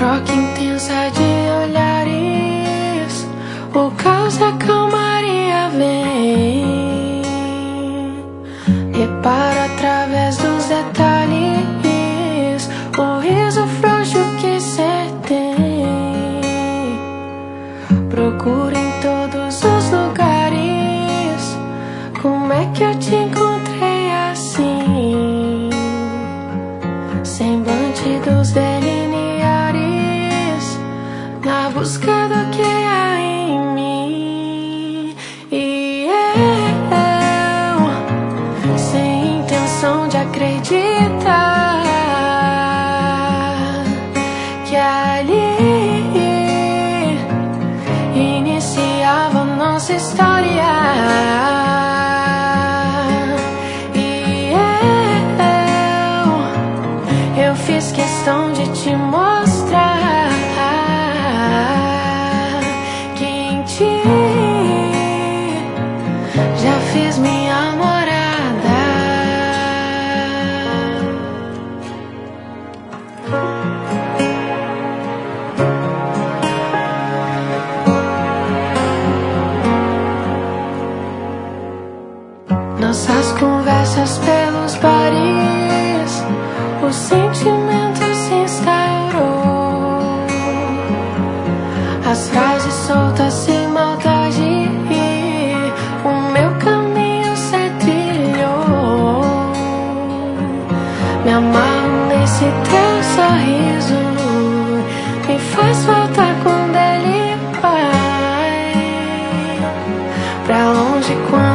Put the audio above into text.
troca intensa de olhares, o caos da calmaria vem. Repara através dos detalhes o riso frouxo que cê tem. Procura em todos os lugares, como é que eu te encontrei assim? Semblante dos delineares, na busca do que há em mim. E eu, sem intenção de acreditar que ali iniciava nossa história. Eu fiz questão de te mostrar que em ti já fiz minha morada. Nossas conversas pelos bares, o sentimento se instaurou. As frases soltas sem maldade, o meu caminho se trilhou. Me amarro nesse teu sorriso, me faz voltar quando ele vai pra longe quando